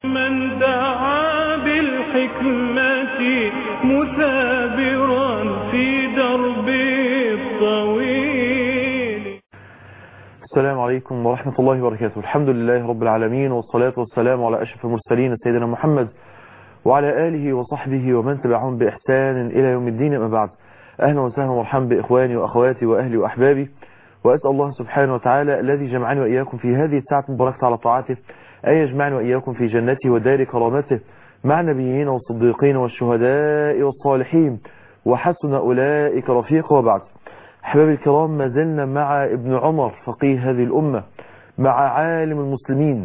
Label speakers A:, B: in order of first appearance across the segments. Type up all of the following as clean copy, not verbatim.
A: من دعا بالحكمة مثابرا في درب الطويل.
B: السلام عليكم ورحمة الله وبركاته. الحمد لله رب العالمين، والصلاة والسلام على أشرف المرسلين سيدنا محمد وعلى آله وصحبه ومن تبعهم بإحسان إلى يوم الدين. أما بعد، أهلا وسهلا ومرحبا بإخواني وأخواتي وأهلي وأحبابي، وأسأل الله سبحانه وتعالى الذي جمعني وإياكم في هذه الساعة المباركة على طاعته أن يجمعني وإياكم في جنته ودار كرامته مع النبيين والصديقين والشهداء والصالحين وحسن أولئك رفيقا. وبعد، أحبابي الكرام، ما زلنا مع ابن عمر فقيه هذه الأمة، مع عالم المسلمين،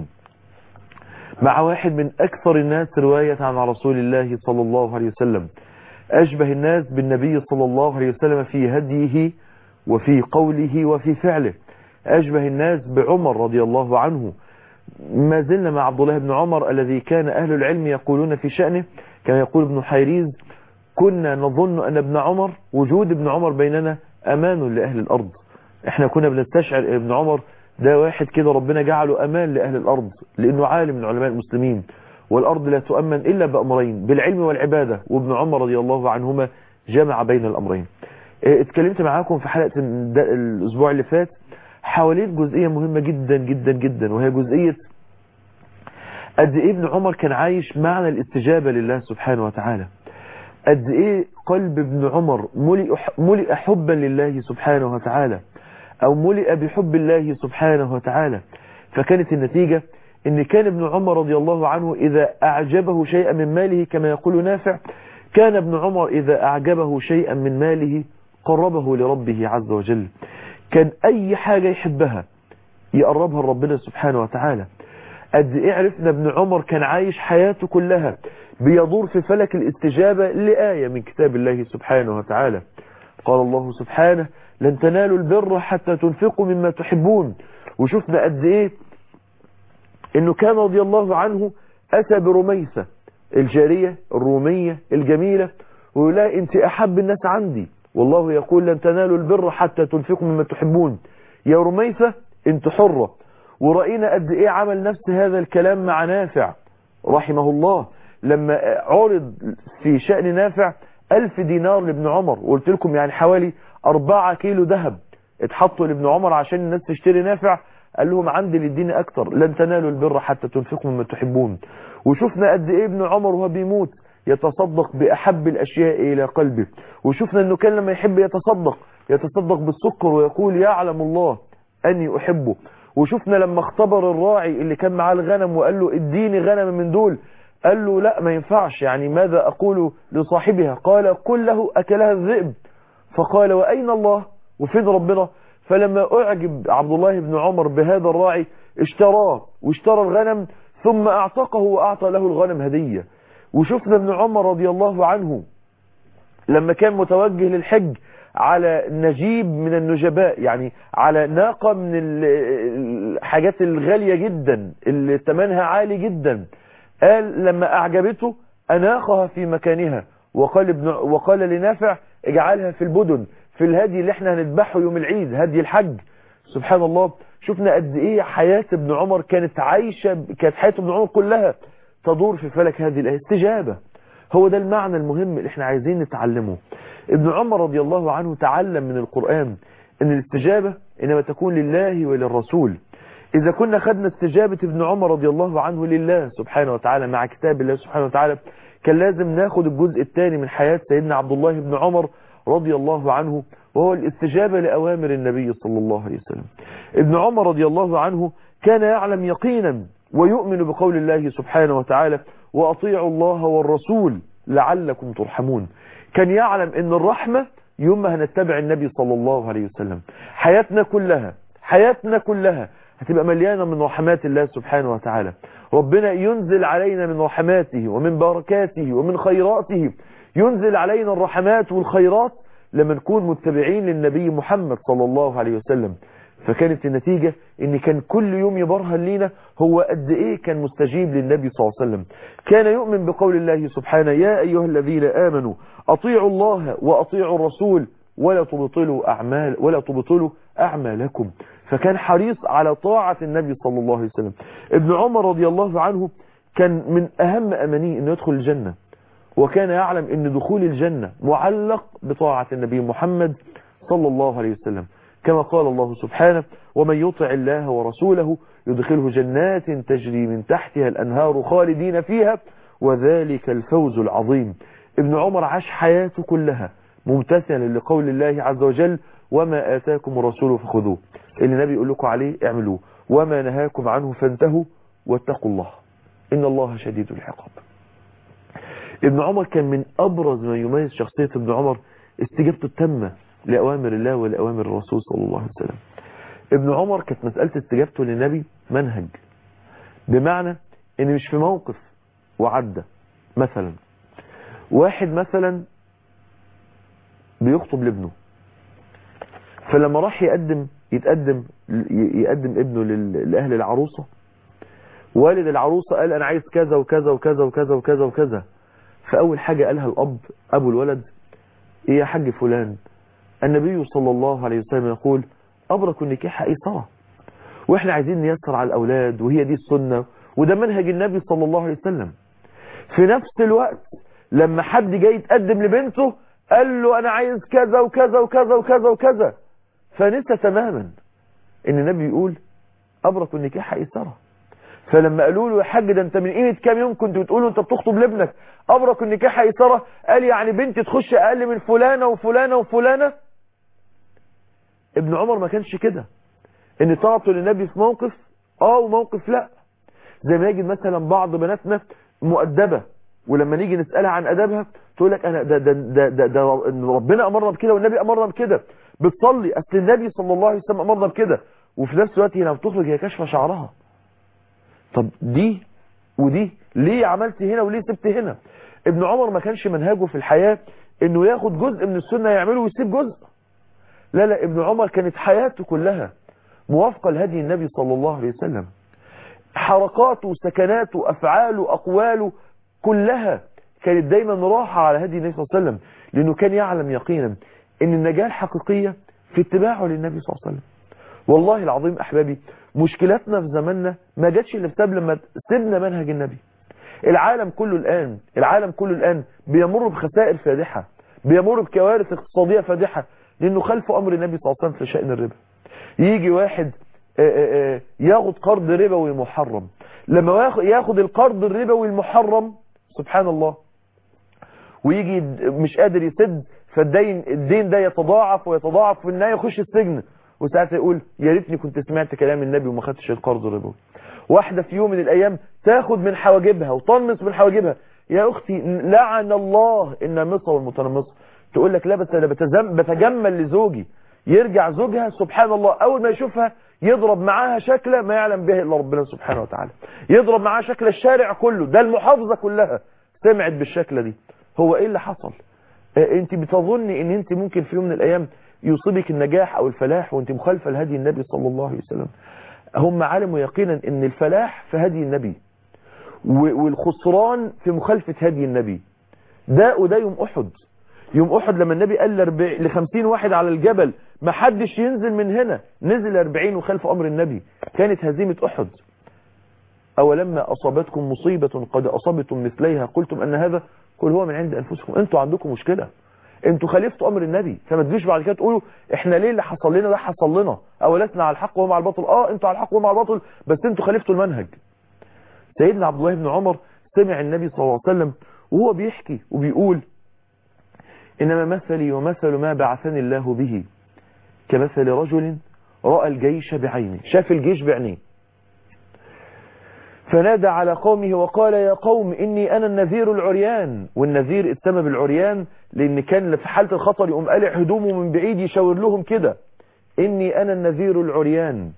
B: مع واحد من أكثر الناس رواية عن رسول الله صلى الله عليه وسلم، أشبه الناس بالنبي صلى الله عليه وسلم في هديه وفي قوله وفي فعله، أشبه الناس بعمر رضي الله عنه. ما زلنا مع عبد الله بن عمر الذي كان أهل العلم يقولون في شأنه، كان يقول ابن حيريز: كنا نظن أن ابن عمر، وجود ابن عمر بيننا أمان لأهل الأرض. احنا كنا بنستشعر ابن عمر ده واحد كده ربنا جعله أمان لأهل الأرض، لأنه عالم من علماء المسلمين، والأرض لا تؤمن إلا بأمرين: بالعلم والعبادة. وابن عمر رضي الله عنهما جمع بين الأمرين. اتكلمت معاكم في حلقة الأسبوع اللي فات حوالين جزئية مهمة جدا جدا جدا، وهي جزئية قد ايه ابن عمر كان عايش معنى الاستجابة لله سبحانه وتعالى، قد ايه قلب ابن عمر ملئ حبا لله سبحانه وتعالى، او ملئ بحب الله سبحانه وتعالى. فكانت النتيجة ان كان ابن عمر رضي الله عنه اذا اعجبه شيئا من ماله، كما يقول نافع، كان ابن عمر اذا اعجبه شيئا من ماله قربه لربه عز وجل. كان اي حاجة يحبها يقربها لربنا سبحانه وتعالى. قد ايه عرفنا ابن عمر كان عايش حياته كلها بيدور في فلك الاستجابة لآية من كتاب الله سبحانه وتعالى. قال الله سبحانه: لن تنالوا البر حتى تنفقوا مما تحبون. وشفنا قد ايه انه كان رضي الله عنه اتى برميسة الجارية الرومية الجميلة، ويقول لها: انت احب الناس عندي، والله يقول لن تنالوا البر حتى تنفقوا مما تحبون، يا رميسة انت حرة. ورأينا قد ايه عمل نفس هذا الكلام مع نافع رحمه الله، لما عرض في شأن نافع 1000 دينار لابن عمر، وقلت لكم يعني حوالي 4 كيلو ذهب اتحطوا لابن عمر عشان الناس تشتري نافع، قال لهم: عندي للدين اكتر، لن تنالوا البر حتى تنفقوا مما تحبون. وشفنا قد ايه ابن عمر وهو بيموت يتصدق بأحب الأشياء إلى قلبه. وشفنا أنه كان لما يحب يتصدق بالسكر ويقول: يعلم الله أني أحبه. وشفنا لما اختبر الراعي اللي كان معاه الغنم وقال له: اديني غنم من دول، قال له: لا ما ينفعش، يعني ماذا أقول لصاحبها؟ قال: قل له أكلها الذئب. فقال: وأين الله؟ وفين ربنا؟ فلما أعجب عبد الله بن عمر بهذا الراعي اشتراه واشترى الغنم، ثم أعتقه وأعطى له الغنم هدية. وشفنا ابن عمر رضي الله عنه لما كان متوجه للحج على نجيب من النجباء، يعني على ناقة من الحاجات الغالية جدا اللي ثمنها عالي جدا، قال لما أعجبته أناقها في مكانها، وقال لنافع: اجعلها في البدن، في الهدي اللي احنا هنذبحه يوم العيد، هدي الحج. سبحان الله. شفنا قد ايه حياة ابن عمر كانت حياة ابن عمر كلها تدور في فلك هذه الاستجابة. هو ده المعنى المهم اللي احنا عايزين نتعلمه. ابن عمر رضي الله عنه تعلم من القرآن ان الاستجابة انما تكون لله وللرسول. اذا كنا خدنا استجابة ابن عمر رضي الله عنه لله سبحانه وتعالى مع كتاب الله سبحانه وتعالى، كان لازم ناخد الجزء الثاني من حياة سيدنا عبد الله بن عمر رضي الله عنه، وهو الاستجابة لأوامر النبي صلى الله عليه وسلم. ابن عمر رضي الله عنه كان يعلم يقينا ويؤمن بقول الله سبحانه وتعالى: وأطيعوا الله والرسول لعلكم ترحمون. كان يعلم ان الرحمة يوم ما هنتبع النبي صلى الله عليه وسلم حياتنا كلها هتبقى مليانة من رحمات الله سبحانه وتعالى. ربنا ينزل علينا من رحماته ومن بركاته ومن خيراته، ينزل علينا الرحمات والخيرات لما نكون متبعين للنبي محمد صلى الله عليه وسلم. فكانت النتيجة ان كان كل يوم يبرهن لينا هو قد ايه كان مستجيب للنبي صلى الله عليه وسلم. كان يؤمن بقول الله سبحانه: يا ايها الذين امنوا اطيعوا الله واطيعوا الرسول ولا تبطلوا اعمالكم. فكان حريص على طاعة النبي صلى الله عليه وسلم. ابن عمر رضي الله عنه كان من أهم أمانيه أنه يدخل الجنة، وكان يعلم أن دخول الجنة معلق بطاعة النبي محمد صلى الله عليه وسلم، كما قال الله سبحانه: ومن يطع الله ورسوله يدخله جنات تجري من تحتها الأنهار خالدين فيها وذلك الفوز العظيم. ابن عمر عاش حياته كلها ممتثلا لقول الله عز وجل: وما آتاكم الرسول فخذوه. اللي النبي يقول لكم عليه اعملوه، وما نهاكم عنه فانتهوا واتقوا الله إن الله شديد العقاب. ابن عمر كان من أبرز ما يميز شخصية ابن عمر استجابته التامة لأوامر الله ولأوامر الرسول صلى الله عليه وسلم. ابن عمر كانت مسألة استجابته للنبي منهج، بمعنى ان مش في موقف وعدى. مثلا واحد مثلا بيخطب لابنه، فلما راح يقدم ابنه لأهل العروسة، والد العروسة قال انا عايز كذا وكذا وكذا وكذا وكذا وكذا. فأول حاجة قالها الأب أبو الولد: إيه يا حاج فلان، النبي صلى الله عليه وسلم يقول أبرك النكاح أيسرة، وإحنا عايزين نيسر على الأولاد، وهي دي السنة وده منهج النبي صلى الله عليه وسلم. في نفس الوقت لما حد جاي يتقدم لبنته قال له أنا عايز كذا وكذا وكذا وكذا وكذا، فنسى تماما إن النبي يقول أبرك النكاح أيسرة. فلما قالوا له يا حاج ده انت من قيمه كام يوم كنت بتقول انت بتخطب لابنك ابرك النكاح ايسره، قال يعني بنتي تخش اقل من فلانه وفلانه وفلانه. ابن عمر ما كانش كده، ان طاعته للنبي في موقف وموقف لا. زي ما يجد مثلا بعض بناتنا مؤدبه، ولما نيجي نسالها عن ادبها تقول لك انا ده ربنا امرنا بكده والنبي امرنا بكده، بتصلي اصل النبي صلى الله عليه وسلم امرنا بكده، وفي نفس الوقت هي لما بتخرج هي كاشفه شعرها. طب دي ودي ليه عملت هنا وليه سبت هنا؟ ابن عمر ما كانش منهجه في الحياة انه ياخد جزء من السنة يعمله ويسيب جزء. لا ابن عمر كانت حياته كلها موافقة لهدي النبي صلى الله عليه وسلم. حركاته وسكناته افعاله اقواله كلها كانت دايما راحة على هدي النبي صلى الله عليه وسلم، لانه كان يعلم يقينا ان النجاة الحقيقية في اتباعه للنبي صلى الله عليه وسلم. والله العظيم احبابي مشكلتنا في زماننا ما جاتش الا بسبب لما سيبنا منهج النبي. العالم كله الآن بيمر بخسائر فادحة، بيمر بكوارث اقتصادية فادحة، لأنه خلف أمر النبي صلى الله عليه وسلم في شأن الربا. يجي واحد ياخد قرض ربوي محرم، لما ياخد القرض الربوي المحرم سبحان الله ويجي مش قادر يسد، فالدين ده يتضاعف ويتضاعف، في النهاية يخش السجن، وساعتها يقول يا ريتني كنت سمعت كلام النبي وما خدتش القرض الربوي. واحدة في يوم من الأيام تاخد من حواجبها وتنمص من حواجبها، يا أختي لعن الله النامصة والمتنمصة، تقول لك لا بس أنا بتجمل لزوجي. يرجع زوجها سبحان الله أول ما يشوفها يضرب معاها شكلة ما يعلم به إلا ربنا سبحانه وتعالى، يضرب معاها شكل الشارع كله، ده المحافظة كلها سمعت بالشكلة دي. هو إيه اللي حصل؟ أنت بتظني أن أنت ممكن في يوم من الأيام يصيبك النجاح أو الفلاح وأنت مخالفة لهدي النبي صلى الله عليه وسلم. هم علموا يقينا ان الفلاح في هدي النبي والخسران في مخالفة هدي النبي. ده يوم أحد. يوم أحد لما النبي قال ل50 واحد على الجبل ما حدش ينزل من هنا، نزل 40 وخلف أمر النبي، كانت هزيمة أحد. أولما أصابتكم مصيبة قد أصابتم مثليها قلتم أن هذا قل هو من عند أنفسكم. أنتوا عندكم مشكلة، انتوا خالفتوا امر النبي، فما تجيش بعد كده تقولوا احنا ليه اللي حصل لنا ده حصل لنا، او لسنا على الحق وهم على الباطل. انتوا على الحق وهم على الباطل، بس انتوا خالفتوا المنهج. سيدنا عبد الله بن عمر سمع النبي صلى الله عليه وسلم وهو بيحكي وبيقول انما مثلي ومثل ما بعثني الله به كمثل رجل راى الجيش بعينه، شاف الجيش بعينيه، فنادى على قومه وقال يا قوم إني أنا النذير العريان. والنذير اتسمى بالعريان لأن كان في حالة الخطر يقوم قالع هدومه من بعيد يشاور لهم كده إني أنا النذير العريان.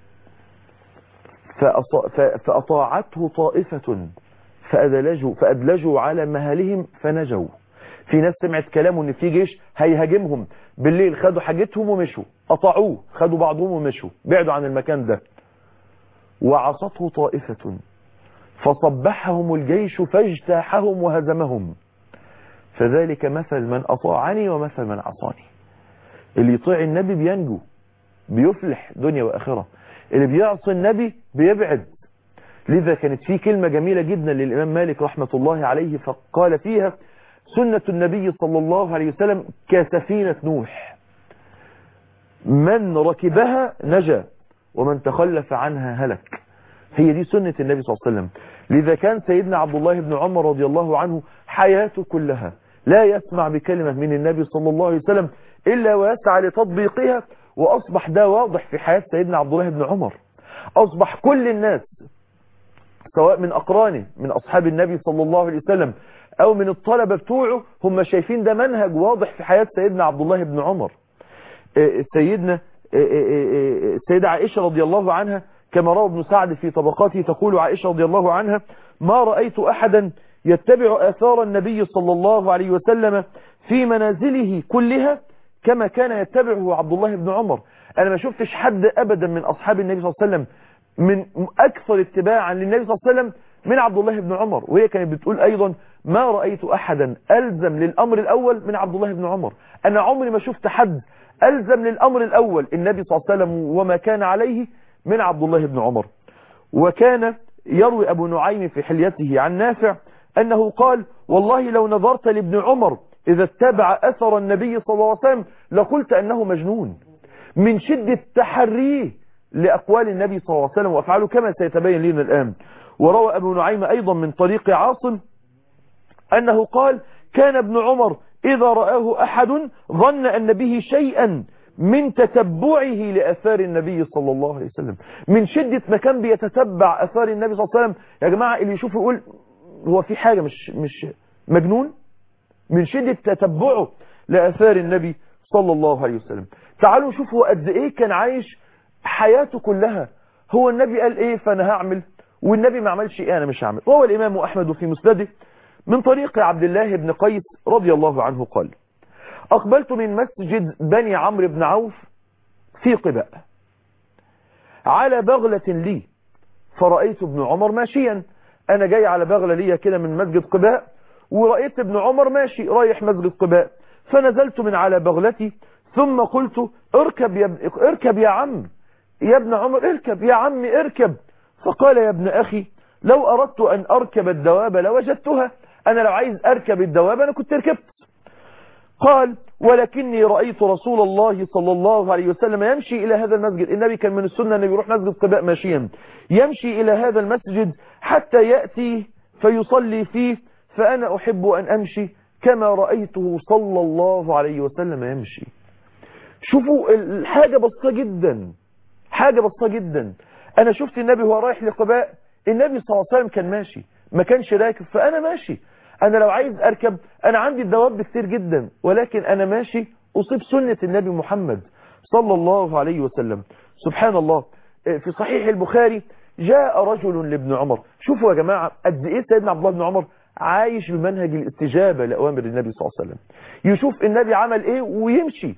B: فأطاعته طائفة فأدلجوا على مهلهم فنجوا. في ناس سمعت كلامه إن في جيش هيهاجمهم بالليل، خدوا حاجتهم ومشوا، أطاعوه، خدوا بعضهم ومشوا، بعدوا عن المكان ده. وعصته طائفة فصبحهم الجيش فاجتاحهم وهزمهم. فذلك مثل من أطاعني ومثل من عصاني. اللي يطيع النبي بينجو بيفلح دنيا وآخرة، اللي بيعصي النبي بيبعد. لذا كانت في كلمة جميلة جدا للإمام مالك رحمة الله عليه، فقال فيها: سنة النبي صلى الله عليه وسلم كسفينة نوح، من ركبها نجا ومن تخلف عنها هلك. هي دي سنة النبي صلى الله عليه وسلم. لذا كان سيدنا عبد الله بن عمر رضي الله عنه حياته كلها لا يسمع بكلمة من النبي صلى الله عليه وسلم إلا ويسعى لتطبيقها، وأصبح ده واضح في حياة سيدنا عبد الله بن عمر. أصبح كل الناس سواء من أقرانه من أصحاب النبي صلى الله عليه وسلم أو من الطلبة بتوعه هم شايفين ده منهج واضح في حياة سيدنا عبد الله بن عمر. السيدة عائشة رضي الله عنها كما روى ابن سعد في طبقاته تقول عائشة رضي الله عنها: ما رأيت أحدا يتبع آثار النبي صلى الله عليه وسلم في منازله كلها كما كان يتبعه عبد الله بن عمر. أنا ما شفتش حد أبدا من أصحاب النبي صلى الله عليه وسلم من أكثر اتباعا للنبي صلى الله عليه وسلم من عبد الله بن عمر. وهي كانت بتقول أيضا: ما رأيت أحدا ألزم للأمر الأول من عبد الله بن عمر. أنا عمري ما شفت حد ألزم للأمر الأول النبي صلى الله عليه وسلم وما كان عليه من عبد الله بن عمر. وكان يروي أبو نعيم في حليته عن نافع أنه قال: والله لو نظرت لابن عمر إذا اتبع أثر النبي صلى الله عليه وسلم لقلت أنه مجنون، من شدة تحريه لأقوال النبي صلى الله عليه وسلم وأفعاله كما سيتبين لنا الآن. وروى أبو نعيم أيضا من طريق عاصم أنه قال: كان ابن عمر إذا رآه أحد ظن أن به شيئا من تتبعه لأثار النبي صلى الله عليه وسلم. من شدة ما كان بيتتبع أثار النبي صلى الله عليه وسلم يا جماعة، اللي يشوف يقول هو في حاجة مش مجنون، من شدة تتبعه لأثار النبي صلى الله عليه وسلم. تعالوا شوفوا قد إيه كان عايش حياته كلها هو النبي قال إيه فأنا هعمل، والنبي ما عملش إيه أنا مش هعمل. وهو الإمام أحمد في مسنده من طريق عبد الله بن قيس رضي الله عنه قال: أقبلت من مسجد بني عمرو بن عوف في قباء على بغلة لي فرأيت ابن عمر ماشيا. أنا جاي على بغلة لي كده من مسجد قباء، ورأيت ابن عمر ماشي رايح مسجد قباء، فنزلت من على بغلتي ثم قلت: اركب يا عم، يا ابن عمر اركب يا عم اركب. فقال: يا ابن أخي لو أردت أن أركب الدواب لوجدتها، أنا لو عايز أركب الدواب أنا كنت ركبت. قال: ولكني رأيت رسول الله صلى الله عليه وسلم يمشي إلى هذا المسجد. النبي كان من السنة أنه يروح مسجد قباء ماشيا، يمشي إلى هذا المسجد حتى يأتي فيصلي فيه، فأنا أحب أن أمشي كما رأيته صلى الله عليه وسلم يمشي. شوفوا الحاجة بسيطة جدا، حاجة بسيطة جدا. أنا شفت النبي وهو رايح لقباء، النبي صلى الله عليه وسلم كان ماشي ما كانش راكب، فأنا ماشي. أنا لو عايز أركب أنا عندي الدواب كتير جدا، ولكن أنا ماشي أصيب سنة النبي محمد صلى الله عليه وسلم. سبحان الله. في صحيح البخاري جاء رجل لابن عمر. شوفوا يا جماعة قد إيه سيدنا عبد الله بن عمر عايش بمنهج الاستجابة لأوامر النبي صلى الله عليه وسلم، يشوف النبي عمل إيه ويمشي.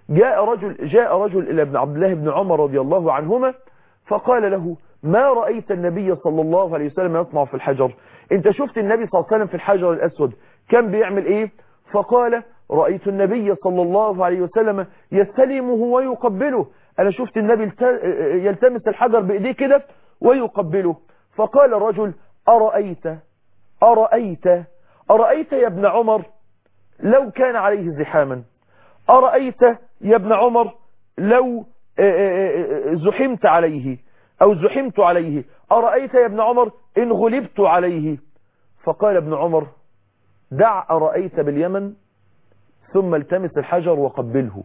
B: جاء رجل إلى ابن عبد الله بن عمر رضي الله عنهما فقال له: ما رأيت النبي صلى الله عليه وسلم يطمع في الحجر؟ انت شفت النبي صلى الله عليه وسلم في الحجر الأسود كان بيعمل ايه؟ فقال: رأيت النبي صلى الله عليه وسلم يستلمه ويقبله. انا شفت النبي يلتمس الحجر بإيديه كده ويقبله. فقال الرجل: أرأيت يا ابن عمر لو كان عليه زحاما؟ أرأيت يا ابن عمر لو زحمت عليه أو زحمت عليه؟ أرأيت يا ابن عمر إن غلبت عليه؟ فقال ابن عمر: دع أرأيت باليمن ثم التمس الحجر وقبله.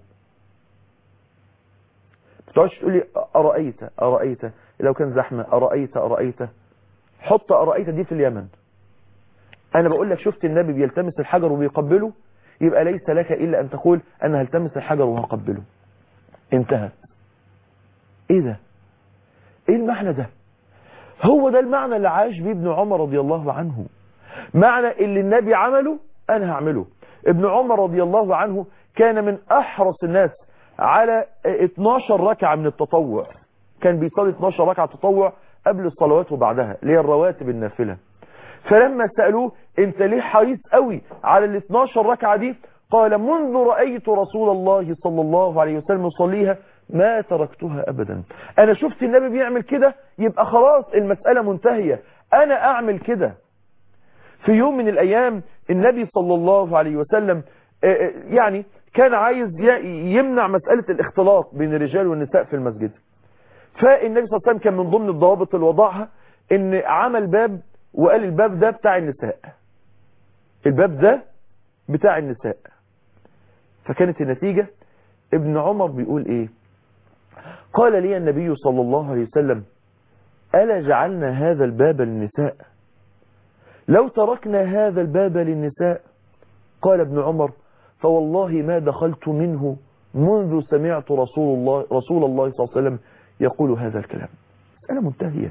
B: بتقعدش تقول لي أرأيت لو كان زحمة، أرأيت حط أرأيت دي في اليمن. أنا بقول لك شفت النبي بيلتمس الحجر وبيقبله، يبقى ليس لك إلا أن تقول أنا هلتمس الحجر وهقبله. انتهت. إيه ده؟ إيه المعنى ده؟ هو ده المعنى اللي عاش بيه ابن عمر رضي الله عنه، معنى اللي النبي عمله أنا هعمله. ابن عمر رضي الله عنه كان من أحرص الناس على 12 ركعة من التطوع، كان بيصلي 12 ركعة تطوع قبل الصلوات وبعدها اللي هي الرواتب النافلة. فلما سألوه انت ليه حريص قوي على ال 12 ركعة دي؟ قال: منذ رأيت رسول الله صلى الله عليه وسلم يصليها ما تركتها أبدا. أنا شفت النبي بيعمل كده يبقى خلاص المسألة منتهية، أنا أعمل كده. في يوم من الأيام النبي صلى الله عليه وسلم يعني كان عايز يمنع مسألة الاختلاط بين الرجال والنساء في المسجد. فالنبي صلى الله عليه وسلم كان من ضمن الضوابط اللي وضعها ان عمل باب وقال الباب ده بتاع النساء، الباب ده بتاع النساء. فكانت النتيجة ابن عمر بيقول ايه؟ قال لي النبي صلى الله عليه وسلم ألا جعلنا هذا الباب للنساء؟ لو تركنا هذا الباب للنساء، قال ابن عمر فوالله ما دخلت منه منذ سمعت رسول الله صلى الله عليه وسلم يقول هذا الكلام. المسألة منتهية،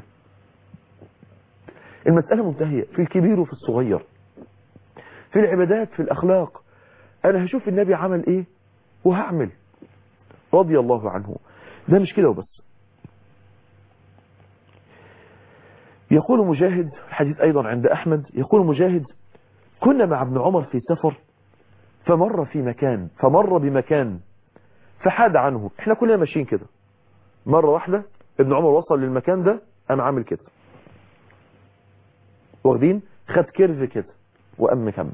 B: المسألة منتهية في الكبير وفي الصغير، في العبادات، في الأخلاق. أنا هشوف النبي عمل إيه وهعمل رضي الله عنه. ده مش كده وبس. يقول مجاهد، الحديث أيضا عند أحمد، يقول مجاهد كنا مع ابن عمر في سفر فمر بمكان فحاد عنه. احنا كلنا ماشيين كده، مرة واحدة ابن عمر وصل للمكان ده قام عامل كده، واخدين خد كيرف كده وقام مكمل.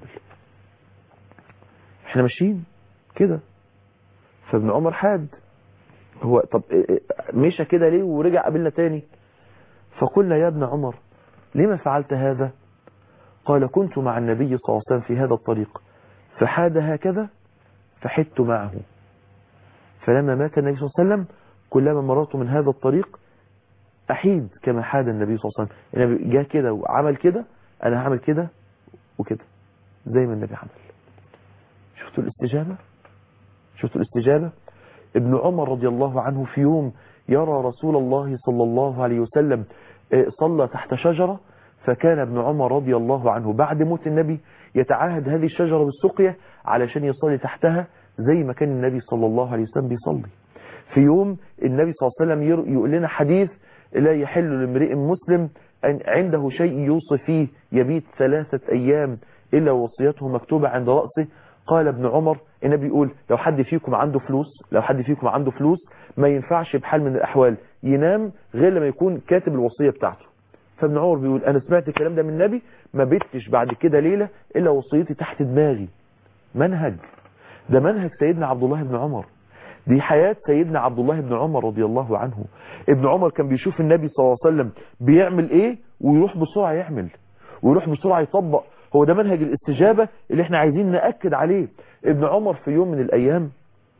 B: احنا ماشيين كده، فابن عمر حاد، هو طب مشى كده ليه ورجع قابلنا تاني؟ فقلنا يا ابن عمر لما فعلت هذا؟ قال كنت مع النبي صلى الله عليه وسلم في هذا الطريق فحاد هكذا فحدت معه، فلما مات النبي صلى الله عليه وسلم كلما مررت من هذا الطريق أحيد كما حاد النبي صلى الله عليه وسلم. النبي جاء كده وعمل كده، أنا هعمل كده وكده زي ما النبي عمل. شفتوا الاستجابة؟ شفتوا الاستجابة؟ ابن عمر رضي الله عنه في يوم يرى رسول الله صلى الله عليه وسلم صلى تحت شجرة، فكان ابن عمر رضي الله عنه بعد موت النبي يتعاهد هذه الشجرة بالسقية علشان يصلي تحتها زي ما كان النبي صلى الله عليه وسلم بيصلي. في يوم النبي صلى الله عليه وسلم يقول لنا حديث لا يحل لامرئ مسلم أن عنده شيء يوصي فيه يبيت 3 أيام إلا وصيته مكتوبة عند رأسه. قال ابن عمر النبي يقول لو حد فيكم عنده فلوس ما ينفعش بحال من الأحوال ينام غير لما يكون كاتب الوصية بتاعته. فابن عمر بيقول أنا سمعت الكلام ده من النبي ما بيتش بعد كده ليلة إلا وصيتي تحت دماغي. منهج، ده منهج سيدنا عبد الله بن عمر، دي حياة سيدنا عبد الله بن عمر رضي الله عنه. ابن عمر كان بيشوف النبي صلى الله عليه وسلم بيعمل ايه ويروح بسرعة يعمل ويروح بسرعة يطبق. هو ده منهج الاستجابة اللي احنا عايزين نأكد عليه. ابن عمر في يوم من الأيام،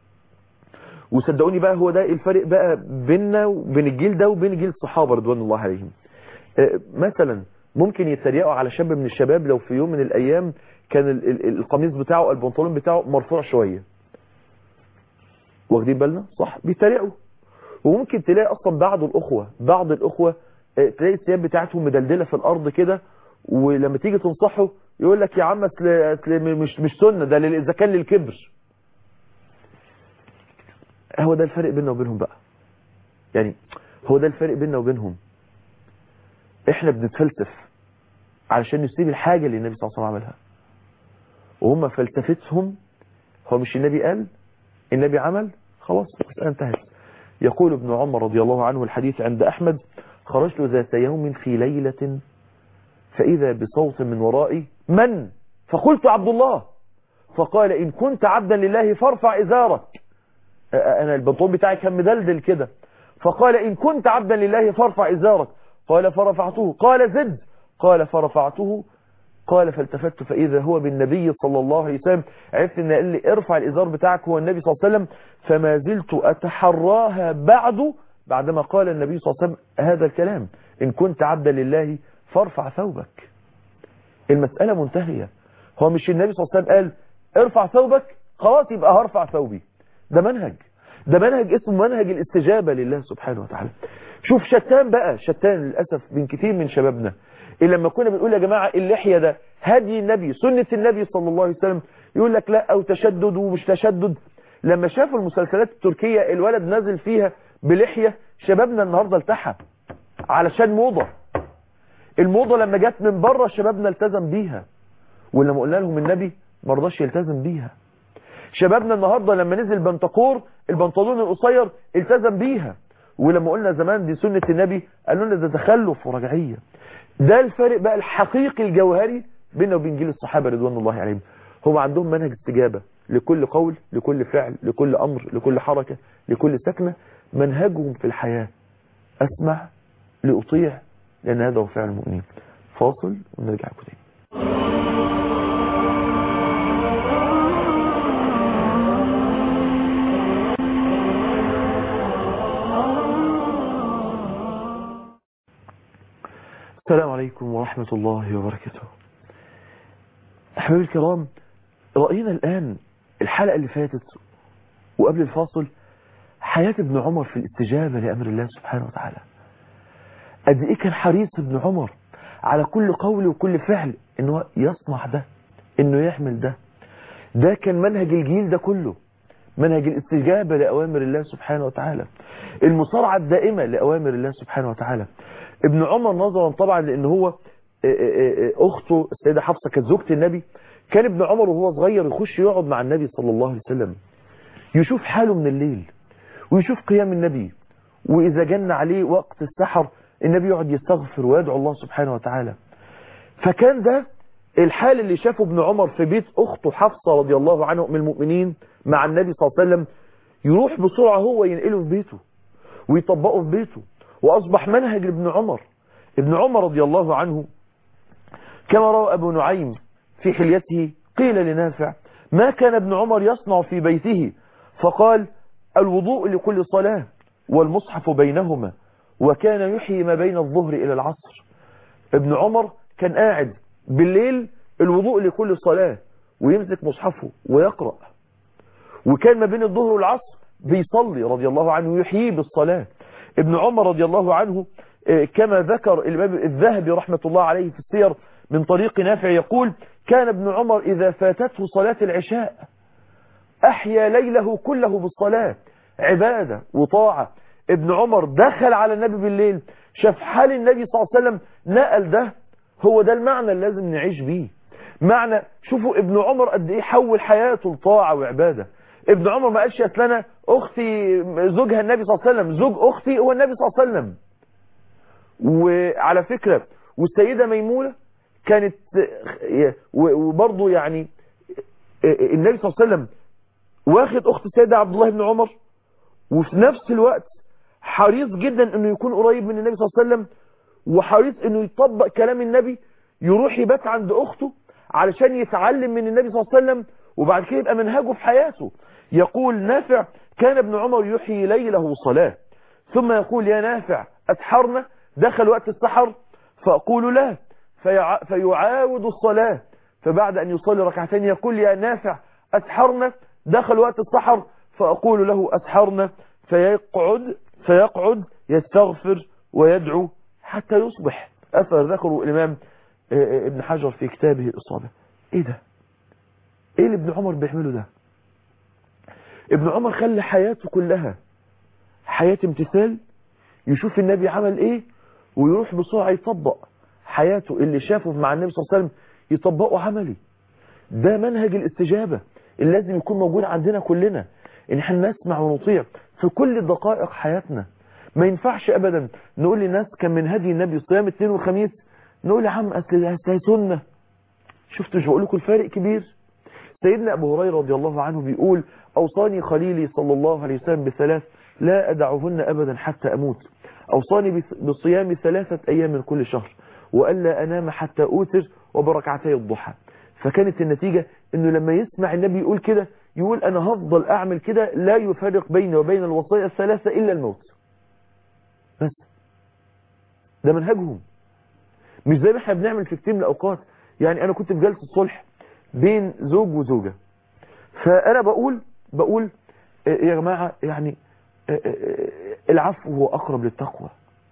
B: وصدقوني بقى هو ده الفرق بقى بيننا وبين الجيل ده وبين جيل الصحابة رضوان الله عليهم. مثلا ممكن يتريقوا على شاب من الشباب لو في يوم من الأيام كان القميص بتاعه البنطلون بتاعه مرفوع شوية، واخدين بالنا صح؟ بيتريقوا. وممكن تلاقي اصلا بعض الاخوه تلاقي الثياب بتاعتهم مدلدله في الارض كده، ولما تيجي تنصحه يقول لك يا عم اصل مش سنه، ده اذا كان للكبر. هو ده الفرق بيننا وبينهم بقى، يعني هو ده الفرق بيننا وبينهم. احنا بنتفلسف علشان نسيب الحاجه اللي النبي صلى الله عليه وسلم عملها، وهم فلسفتهم هو مش النبي قال النبي عمل خلاص المسألة انتهت. يقول ابن عمر رضي الله عنه الحديث عند أحمد خرجت ذات يوم في ليلة فإذا بصوت من ورائي من؟ فقلت عبد الله، فقال إن كنت عبدا لله فارفع إزارك. أنا البنطلون بتاعي كان مدلدل كده، فقال إن كنت عبدا لله فارفع إزارك. قال فرفعته. قال زد. قال فرفعته. قال فالتفت فإذا هو بالنبي صلى الله عليه وسلم. عرفت ان قال لي ارفع الإزار بتاعك هو النبي صلى الله عليه وسلم. فما زلت أتحراها بعدما قال النبي صلى الله عليه وسلم هذا الكلام إن كنت عبدا لله فارفع ثوبك. المسألة منتهية. هو مش النبي صلى الله عليه وسلم قال ارفع ثوبك خلاص يبقى هرفع ثوبي. ده منهج اسمه منهج الاستجابة لله سبحانه وتعالى. شوف شتان للأسف من كثير من شبابنا إلا لما كنا بنقول يا جماعة اللحية ده هدي النبي سنة النبي صلى الله عليه وسلم يقول لك لا أو تشدد ومش تشدد. لما شافوا المسلسلات التركية الولد نازل فيها بلحية شبابنا النهاردة التحى علشان موضة. الموضة لما جت من بره شبابنا التزم بيها، ولما قلنا لهم النبي مرضاش يلتزم بيها. شبابنا النهاردة لما نزل بنتقور البنطلون القصير التزم بيها، ولما قلنا زمان دي سنة النبي قالوا لنا ده تخلف ورجعية. ده الفرق بقى الحقيقي الجوهري بيننا وبين جيل الصحابة رضوان الله عليهم. هم عندهم منهج استجابة لكل قول، لكل فعل، لكل أمر، لكل حركة، لكل سكنة. منهجهم في الحياة أسمع لأطيع، لأن هذا هو فعل المؤمنين. فاصل ونرجع لكم تاني. السلام عليكم ورحمة الله وبركاته. أحبابي الكرام، رأينا الآن الحلقة اللي فاتت وقبل الفاصل حياة ابن عمر في الاستجابة لأمر الله سبحانه وتعالى. قد إيه كان حريص ابن عمر على كل قول وكل فعل إنه يصنع ده، إنه يعمل ده. ده كان منهج الجيل ده كله، منهج الاستجابة لأوامر الله سبحانه وتعالى، المصارعة الدائمة لأوامر الله سبحانه وتعالى. ابن عمر نظرا طبعا لأن هو أخته السيدة حفصة كانت زوجة النبي، كان ابن عمر وهو صغير يخش يقعد مع النبي صلى الله عليه وسلم، يشوف حاله من الليل ويشوف قيام النبي، وإذا جن عليه وقت السحر النبي يقعد يستغفر ويدعو الله سبحانه وتعالى. فكان ده الحال اللي شافه ابن عمر في بيت أخته حفصة رضي الله عنه من المؤمنين مع النبي صلى الله عليه وسلم، يروح بسرعة هو ينقله في بيته ويطبقه في بيته، وأصبح منهج ابن عمر. ابن عمر رضي الله عنه كما روى أبو نعيم في حليته قيل لنافع ما كان ابن عمر يصنع في بيته، فقال الوضوء لكل صلاة والمصحف بينهما، وكان يحيي ما بين الظهر إلى العصر. ابن عمر كان قاعد بالليل الوضوء لكل صلاة ويمسك مصحفه ويقرأ، وكان ما بين الظهر والعصر بيصلي رضي الله عنه يحييه بالصلاة. ابن عمر رضي الله عنه كما ذكر الإمام الذهبي رحمة الله عليه في السير من طريق نافع يقول كان ابن عمر إذا فاتته صلاة العشاء أحيا ليله كله بالصلاة، عبادة وطاعة. ابن عمر دخل على النبي بالليل شاف حال النبي صلى الله عليه وسلم، نقل ده. هو ده المعنى اللي لازم نعيش بيه. معنى شوفوا ابن عمر قد ايه حول حياته لطاعة وعبادة. ابن عمر ما قالش لنا اختي زوجها النبي صلى الله عليه وسلم، زوج اختي هو النبي صلى الله عليه وسلم. وعلى فكرة والسيدة ميمونة كانت وبرضه يعني النبي صلى الله عليه وسلم واخد اخت السيدة عبد الله بن عمر، وفي نفس الوقت حريص جدا انه يكون قريب من النبي صلى الله عليه وسلم، وحريص انه يطبق كلام النبي، يروح يبات عند اخته علشان يتعلم من النبي صلى الله عليه وسلم، وبعد كده يبقى منهجه في حياته. يقول نافع كان ابن عمر يحيي ليله صلاة، ثم يقول يا نافع أسحرنا، دخل وقت السحر فأقول لا فيعاود الصلاة، فبعد أن يصلي ركعتين يقول يا نافع أسحرنا، دخل وقت السحر فأقول له أسحرنا، فيقعد يستغفر ويدعو حتى يصبح. أثر ذكره الإمام ابن حجر في كتابه الإصابة. إيه ده؟ إيه اللي ابن عمر بيعمله ده؟ ابن عمر خلى حياته كلها حياة امتثال، يشوف النبي عمل إيه ويروح بسرعة يطبق حياته اللي شافه مع النبي صلى الله عليه وسلم، يطبقه عملي. ده منهج الاستجابة اللي لازم يكون موجود عندنا كلنا، ان احنا نسمع ونطيع في كل دقائق حياتنا. ما ينفعش ابدا نقول للناس كان من هدي النبي صيام الاثنين والخميس، نقول يا عم اصل ده سنه. شفتوا بقول لكم الفارق كبير. سيدنا ابو هريره رضي الله عنه بيقول اوصاني خليلي صلى الله عليه وسلم بثلاث لا ادعهن ابدا حتى اموت، اوصاني بصيام 3 ايام من كل شهر، والا انام حتى اوتر، وبركعتي الضحى. فكانت النتيجه انه لما يسمع النبي يقول كده يقول انا هفضل اعمل كده، لا يفرق بيني وبين الوصايا الثلاثه الا الموت. بس ده منهجهم، مش زي ما احنا بنعمل في كتير من الاوقات. يعني انا كنت في جلسه صلح بين زوج وزوجه، فانا بقول يا جماعه يعني العفو هو اقرب للتقوى،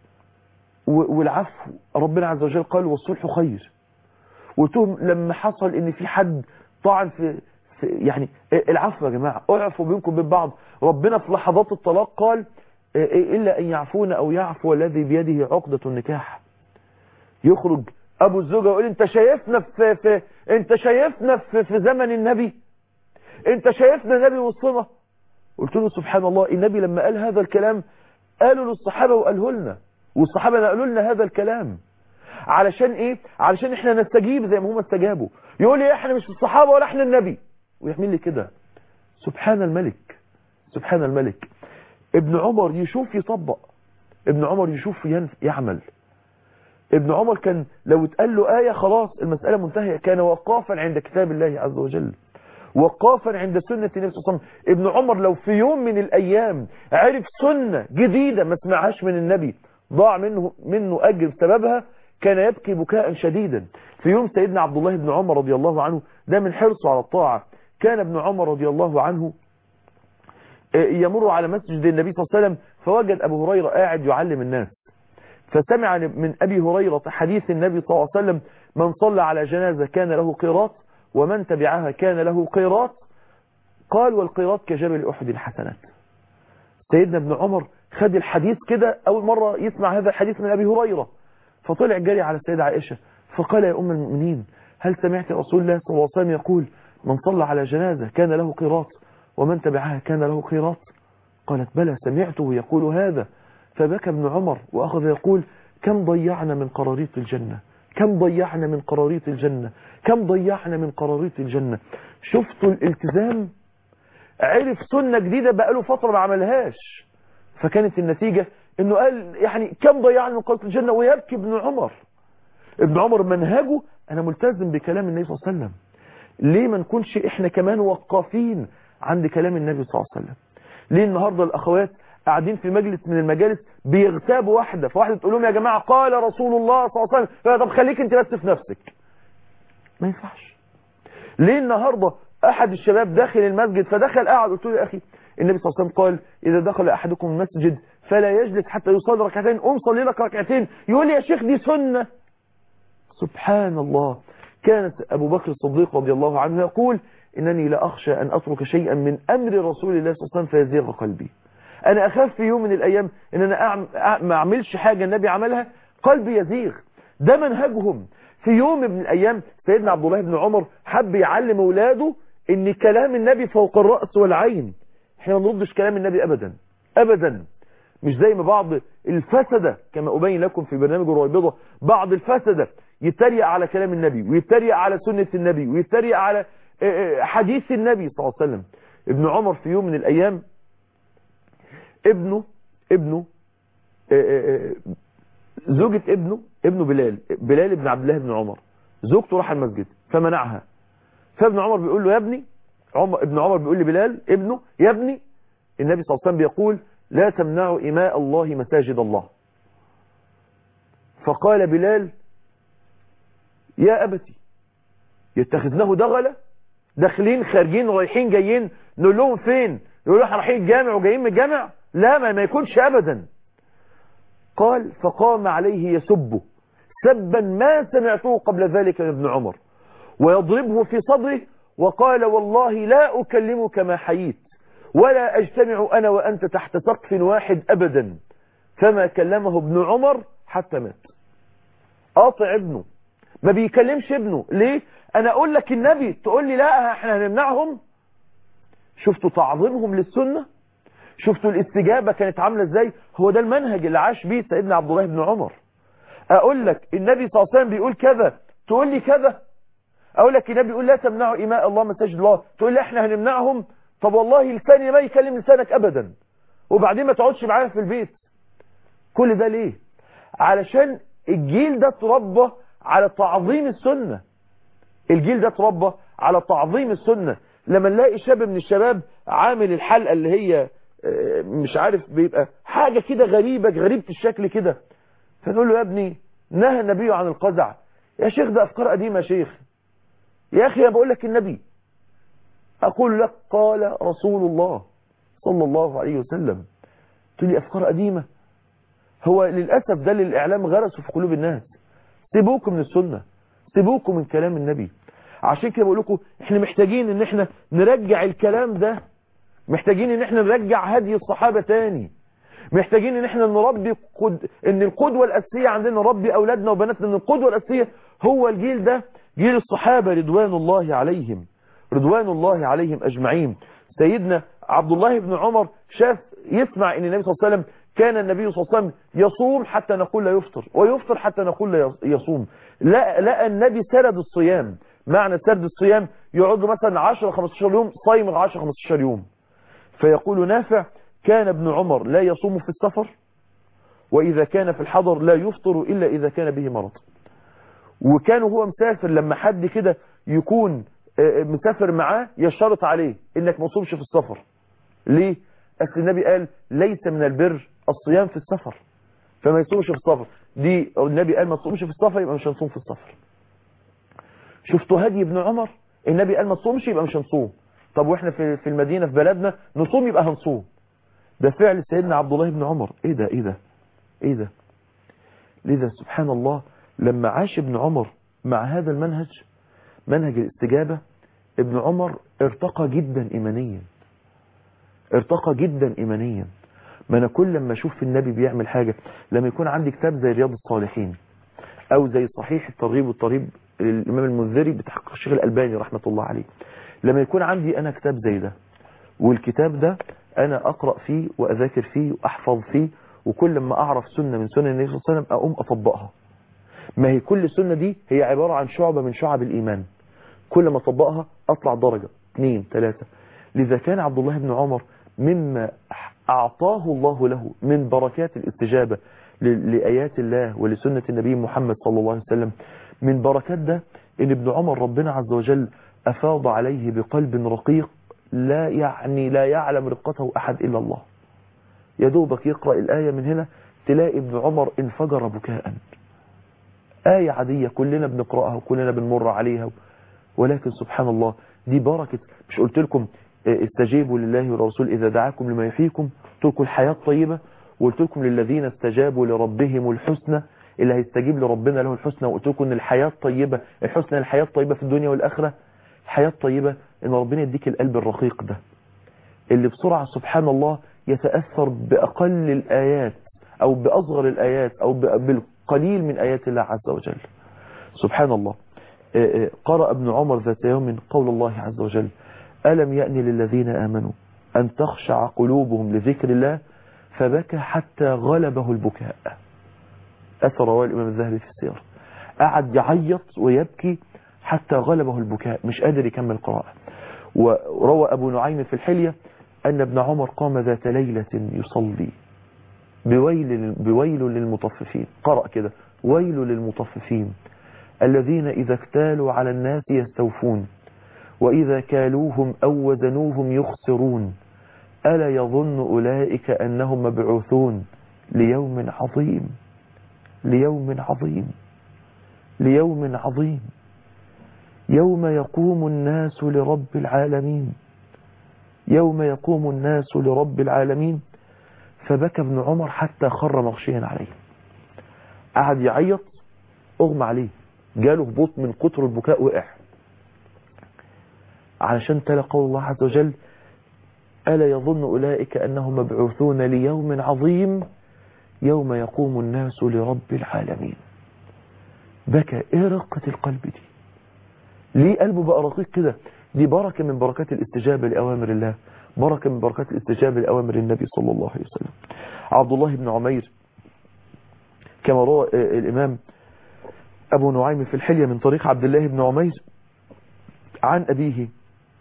B: والعفو ربنا عز وجل قال والصلح خير. وتهم لما حصل ان في حد طعن في يعني العفو يا جماعه، اعفوا بينكم بين بعض. ربنا في لحظات الطلاق قال الا ان يعفون او يعفو الذي بيده عقده النكاح. يخرج ابو الزوجه يقول انت شايفنا في زمن النبي، انت شايفنا نبي وسطنا؟ قلت له سبحان الله، النبي لما قال هذا الكلام قالوا للصحابة وقاله لنا، والصحابة نقلوا لنا هذا الكلام. علشان ايه؟ علشان احنا نستجيب زي ما هم استجابوا. يقول لي احنا مش الصحابة ولا احنا النبي، ويعمل لي كده. سبحان الملك، سبحان الملك. ابن عمر يشوف يطبق، ابن عمر يشوف يعمل. ابن عمر كان لو اتقال له آية خلاص المسألة منتهية، كان وقافا عند كتاب الله عز وجل، وقافا عند سنة النبي صلى الله عليه وسلم. ابن عمر لو في يوم من الأيام عرف سنة جديدة ما سمعهاش من النبي ضاع منه أجر بسببها، كان يبكي بكاء شديدا. في يوم سيدنا عبد الله بن عمر رضي الله عنه، ده من حرصه على الطاعة، كان ابن عمر رضي الله عنه يمر على مسجد النبي صلى الله عليه وسلم، فوجد أبو هريرة قاعد يعلم الناس، فسمع من أبي هريرة حديث النبي صلى الله عليه وسلم: من صلى على جنازة كان له قيراط، ومن تبعها كان له قيراط. قال: والقيراط كجبل أحد الحسنات. سيدنا ابن عمر خد الحديث كده، أول مرة يسمع هذا الحديث من أبي هريرة، فطلع جري على السيدة عائشة فقال: يا أم المؤمنين، هل سمعت رسول الله صلى الله عليه وسلم يقول: من صلى على جنازة كان له قيراط، ومن تبعها كان له قيراط؟ قالت: بلى سمعته يقول هذا. فبكى ابن عمر وأخذ يقول: كم ضيعنا من قراريط الجنة، كم ضيعنا من قراريط الجنة، كم ضيعنا من قراريط الجنة. شفتوا الالتزام؟ عرف سنة جديدة بقاله فترة ما عملهاش، فكانت النتيجة انه قال يعني كم ضيعنا من قراريط الجنة. ويبكي ابن عمر. ابن عمر منهجه انا ملتزم بكلام النبي صلى الله عليه وسلم. ليه ما نكونش احنا كمان وقافين عند كلام النبي صلى الله عليه وسلم؟ ليه النهاردة الاخوات قاعدين في مجلس من المجالس بيغتابوا واحدة، فواحدة تقول لهم: يا جماعة قال رسول الله صلى الله عليه وسلم. طب خليك انت بس في نفسك. ما ينفعش. ليه النهاردة احد الشباب داخل المسجد، فدخل قاعد، قلت له: يا اخي النبي صلى الله عليه وسلم قال: اذا دخل احدكم المسجد فلا يجلس حتى يصلي ركعتين، قوم صلي لك ركعتين. يقول لي: يا شيخ دي سنة. سبحان الله. كانت ابو بكر الصديق رضي الله عنه يقول: انني لا اخشى ان اترك شيئا من امر رسول الله صلى الله عليه وسلم فيزيغ قلبي. انا اخاف في يوم من الايام ان انا ما اعملش حاجة النبي عملها قلبي يزيغ. ده منهجهم. في يوم من الايام سيدنا عبد الله بن عمر حب يعلم اولاده ان كلام النبي فوق الرأس والعين. احنا ما نردش كلام النبي ابدا ابدا. مش زي ما بعض الفسدة كما ابين لكم في برنامج الرويبضة، بعض الفسدة يتريق على كلام النبي، ويتريق على سنة النبي، ويتريق على حديث النبي صلى الله عليه وسلم. ابن عمر في يوم من الايام ابنه زوجة ابنه بلال ابن عبد الله بن عمر، زوجته راح المسجد فمنعها. فابن عمر بيقول له: يا ابني، ابن عمر بيقول لبلال ابنه: يا ابني، النبي صلى الله عليه وسلم بيقول: لا تمنعوا إماء الله مساجد الله. فقال بلال: يا أبتي، يتخذناه دغلة؟ داخلين خارجين رايحين جايين نقول لهم فين؟ يقولوا احنا رايحين الجامع وجايين من الجامع؟ لا، ما يكونش أبدا. قال: فقام عليه يسبه سبا ما سمعته قبل ذلك من ابن عمر، ويضربه في صدره، وقال: والله لا أكلمك ما حييت، ولا أجتمع أنا وأنت تحت سقف واحد أبدا. فما كلمه ابن عمر حتى مات. قاطع ابنه، ما بيكلمش ابنه. ليه؟ أنا أقول لك النبي تقول لي لا احنا هنمنعهم. شفتوا تعظيمهم للسنة؟ شفتوا الاستجابة كانت عاملة ازاي؟ هو ده المنهج اللي عاش بيه سيدنا عبد الله بن عمر. أقول لك النبي صلى الله عليه وسلم بيقول كذا تقول لي كذا. أقول لك النبي يقول: لا تمنعوا إماء الله مساجد الله، تقول لي احنا هنمنعهم. طب والله لساني ما يكلم لسانك أبدا، وبعدين ما تقعدش معايا في البيت. كل ده ليه؟ علشان الجيل ده اتربى على تعظيم السنة. الجيل ده اتربى على تعظيم السنة. لما نلاقي شاب من الشباب عامل الحلقة اللي هي مش عارف بيبقى حاجة كده غريبة الشكل كده، فنقول له: يا ابني نهى النبي عن القزع. يا شيخ ده أفكار قديمة يا شيخ. يا أخي أنا بقول لك النبي. أقول لك قال رسول الله صلى الله عليه وسلم. تقول لي أفكار قديمة. هو للأسف ده اللي الإعلام غرسه في قلوب الناس. سيبوكم من السنة، سيبوكم من كلام النبي. عشان كده بقول لكم احنا محتاجين ان احنا نرجع الكلام ده، محتاجين ان احنا نرجع هدي الصحابة تاني، محتاجين ان احنا نربي ان القدوة الأساسية عندنا، نربي أولادنا وبناتنا ان القدوة الأساسية هو الجيل ده، جيل الصحابة رضوان الله عليهم. رضوان الله عليهم أجمعين. سيدنا عبد الله بن عمر شاف يسمع ان النبي صلى الله عليه وسلم كان النبي صلى الله عليه وسلم يصوم حتى نقول لا يفطر، ويفطر حتى نقول لا يصوم. لقى النبي سرد الصيام. معنى سرد الصيام يقعد له مثلا 10-15 يوم صايم 10-15 يوم. فيقول نافع كان ابن عمر لا يصوم في السفر، وإذا كان في الحضر لا يفطر إلا إذا كان به مرض. وكان هو مسافر لما حد كده يكون مسافر معاه يشترط عليه انك ما تصومش في السفر. ليه؟ اصل النبي قال ليس من البر الصيام في السفر، فما يصومش في السفر. دي النبي قال ما تصومش في السفر، يبقى مش هنصوم في السفر. شفتوا هدي ابن عمر؟ النبي قال ما تصومش يبقى مش هنصوم. طب واحنا في المدينة في بلدنا نصوم يبقى هنصوم. ده فعل سيدنا عبد الله بن عمر. ايه ده ايه ده ايه ده. لذا سبحان الله لما عاش ابن عمر مع هذا المنهج، منهج الاستجابة، ابن عمر ارتقى جدا ايمانيا، ارتقى جدا ايمانيا. ما انا كل لما اشوف النبي بيعمل حاجة، لما يكون عندي كتاب زي رياض الصالحين او زي صحيح الترغيب والترهيب الامام المنذري بتحقيق الشيخ الالباني رحمة الله عليه، لما يكون عندي انا كتاب زي ده، والكتاب ده انا اقرأ فيه واذاكر فيه واحفظ فيه، وكل ما اعرف سنة من سنن النبي صلى الله عليه وسلم اقوم اطبقها. ما هي كل سنة دي هي عبارة عن شعبة من شعب الايمان، كل ما اطبقها اطلع درجة 2 3. لذا كان عبد الله بن عمر مما اعطاه الله له من بركات الاستجابة لآيات الله ولسنة النبي محمد صلى الله عليه وسلم، من بركات ده ان ابن عمر ربنا عز وجل افاض عليه بقلب رقيق لا يعلم رقته احد الا الله. يدوبك يقرأ الآية من هنا تلاقي ابن عمر انفجر بكاء. آية عادية كلنا بنقرأها وكلنا بنمر عليها، ولكن سبحان الله دي بركة. مش قلت لكم استجيبوا لله والرسول إذا دعاكم لما يحييكم؟ قلت لكم الحياة الطيبة، وقلت لكم للذين استجابوا لربهم الحسنى، اللي هيستجيب لربنا له الحسنى. وقلت لكم ان الحياة الطيبة الحسنى، الحياة الطيبة في الدنيا والآخرة. الحياة الطيبة ان ربنا يديك القلب الرقيق ده اللي بسرعة سبحان الله يتأثر بأقل الآيات أو بأصغر الآيات أو بالقليل من آيات الله عز وجل. سبحان الله. قرأ ابن عمر ذات يوم قول الله عز وجل ألم يأن للذين آمنوا أن تخشع قلوبهم لذكر الله فبكى حتى غلبه البكاء. أثر رواه الإمام الذهبي في السير. قعد يعيط ويبكي حتى غلبه البكاء، مش قادر يكمل قراءة. وروى أبو نعيم في الحلية أن ابن عمر قام ذات ليلة يصلي بويل للمطففين. قرأ كده ويل للمطففين الذين إذا اكتالوا على الناس يستوفون وإذا كالوهم أو وزنوهم يخسرون ألا يظن أولئك أنهم مبعوثون ليوم عظيم ليوم عظيم ليوم عظيم يوم يقوم الناس لرب العالمين يوم يقوم الناس لرب العالمين. فبكى ابن عمر حتى خر مغشيا عليه. قعد يعيط اغمى عليه، جاله هبوط من كتر البكاء، وقع علشان تلا قول الله عز وجل ألا يظن أولئك أنهم مبعوثون ليوم عظيم يوم يقوم الناس لرب العالمين. بكى. ايه رقة القلب دي؟ ليه قلبه بقى رقيق كده؟ دي بركة من بركات الاستجابة لأوامر الله، بركة من بركات الاستجابة لأوامر النبي صلى الله عليه وسلم. عبد الله بن عمير كما روى الإمام أبو نعيم في الحلية من طريق عبد الله بن عمير عن أبيه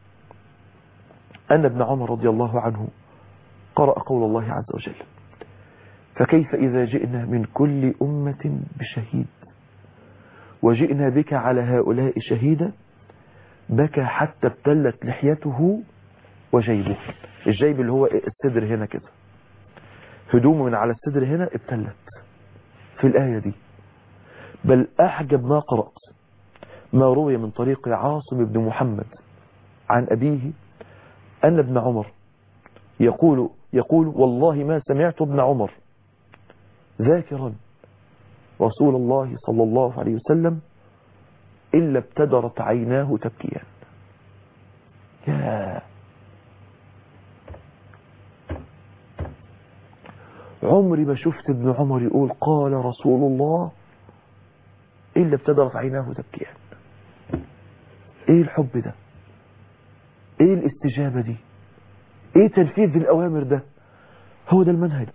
B: أن ابن عمر رضي الله عنه قرأ قول الله عز وجل فكيف إذا جئنا من كل أمة بشهيد وجئنا بك على هؤلاء شهيدا بكى حتى ابتلت لحيته وجيبه. الجيب اللي هو الصدر هنا كده، هدومه من على الصدر هنا ابتلت في الآية دي. بل أعجب ما قرأت ما روي من طريق عاصم بن محمد عن أبيه أن ابن عمر يقول والله ما سمعت ابن عمر ذاكرا رسول الله صلى الله عليه وسلم إلا ابتدرت عيناه تبكيا. يا عمري ما شفت ابن عمر يقول قال رسول الله إلا ابتدرت عيناه تبكيا. ايه الحب ده؟ ايه الاستجابة دي؟ ايه تنفيذ الأوامر ده؟ هو ده المنهج،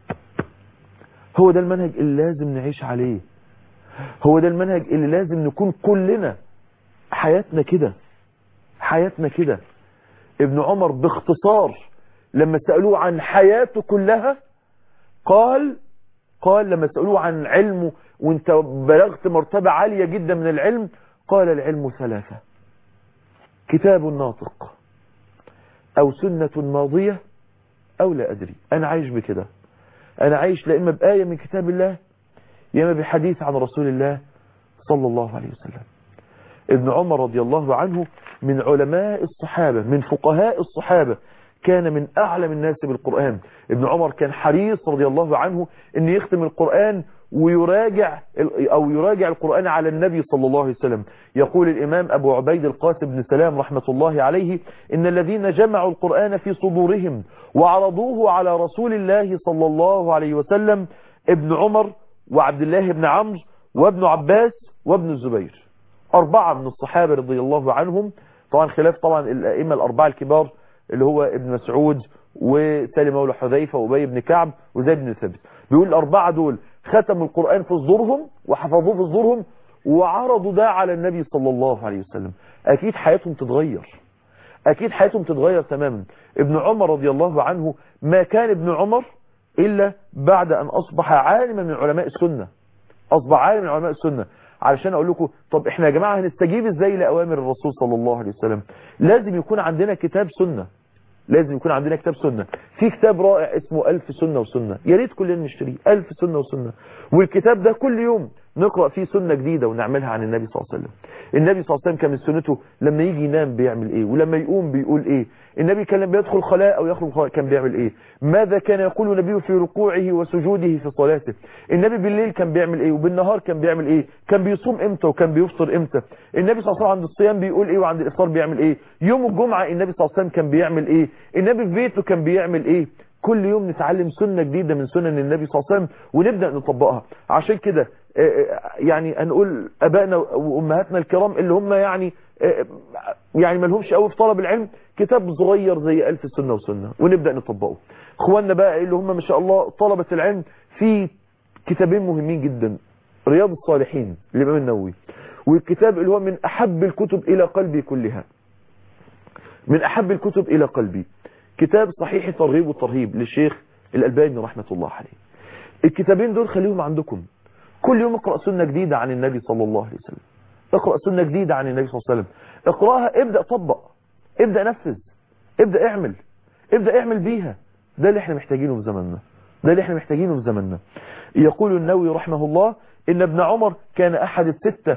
B: هو ده المنهج اللي لازم نعيش عليه، هو ده المنهج اللي لازم نكون كلنا حياتنا كده، حياتنا كده. ابن عمر باختصار لما سألوه عن حياته كلها قال لما سألوه عن علمه وانت بلغت مرتبة عالية جدا من العلم، قال العلم ثلاثة: كتاب ناطق، أو سنة ماضية، أو لا أدري. أنا عايش بكده، أنا عايش لا إما بآية من كتاب الله يا إما بحديث عن رسول الله صلى الله عليه وسلم. ابن عمر رضي الله عنه من علماء الصحابة، من فقهاء الصحابة، كان من أعلم الناس بالقرآن. ابن عمر كان حريص رضي الله عنه أن يختم القرآن ويراجع القرآن على النبي صلى الله عليه وسلم. يقول الإمام أبو عبيد القاسم بن سلام رحمة الله عليه: إن الذين جمعوا القرآن في صدورهم وعرضوه على رسول الله صلى الله عليه وسلم ابن عمر وعبد الله بن عمرو وابن عباس وابن الزبير، 4 من الصحابة رضي الله عنهم، طبعا خلاف طبعا الأئمة الأربعة الكبار اللي هو ابن مسعود وسالم مولى حذيفة وأبي بن كعب وزيد بن ثابت. بيقول ال4 دول ختموا القرآن في صدورهم وحفظوه في صدورهم وعرضوا ده على النبي صلى الله عليه وسلم. أكيد حياتهم تتغير، أكيد حياتهم تتغير تماما. ابن عمر رضي الله عنه ما كان ابن عمر إلا بعد أن أصبح عالما من علماء السنة، أصبح عالم من علماء السنة. علشان أقول لكم طب إحنا يا جماعة هنستجيب إزاي لأوامر الرسول صلى الله عليه وسلم؟ لازم يكون عندنا كتاب سنة، لازم يكون عندنا كتاب سنة. في كتاب رائع اسمه 1000 سنة وسنة، يا ريت كلنا نشتريه، 1000 سنة وسنة. والكتاب ده كل يوم نقرأ فيه سنة جديدة ونعملها عن النبي صلى الله عليه وسلم. النبي صلى الله عليه وسلم كان من سنته لما يجي ينام بيعمل ايه، ولما يقوم بيقول ايه. النبي كان لما يدخل خلاء او يخرج خلاء كان بيعمل ايه. ماذا كان يقول النبي في ركوعه وسجوده في صلاته. النبي بالليل كان بيعمل ايه وبالنهار كان بيعمل ايه. كان بيصوم امتى وكان بيفطر امتى. النبي صلى الله عليه وسلم عند الصيام بيقول ايه وعند الافطار بيعمل ايه. يوم الجمعة النبي صلى الله عليه وسلم كان بيعمل ايه. النبي في بيته كان بيعمل ايه. كل يوم نتعلم سنة جديدة من سنن النبي صلى الله عليه وسلم ونبدأ نطبقها. عشان كده يعني هنقول أبائنا وأمهاتنا الكرام اللي هم يعني ما لهمش قوي في طلب العلم، كتاب صغير زي 1000 سنة وسنة ونبدأ نطبقه. اخواننا بقى اللي هم ما شاء الله طلبة العلم، في كتابين مهمين جدا: رياض الصالحين للإمام النووي، والكتاب اللي هو من أحب الكتب إلى قلبي كلها، من أحب الكتب إلى قلبي، كتاب صحيح الترغيب والترهيب للشيخ الألباني رحمة الله عليه. الكتابين دول خليهم عندكم، كل يوم اقرأ سنة جديدة عن النبي صلى الله عليه وسلم، اقرأ سنة جديدة عن النبي صلى الله عليه وسلم، اقرأها، ابدأ طبق، ابدأ نفذ، ابدأ اعمل، ابدأ اعمل بيها. ده اللي احنا محتاجينه في زمننا، ده اللي احنا محتاجينه في زمننا. يقول النووي رحمه الله: إن ابن عمر كان أحد الستة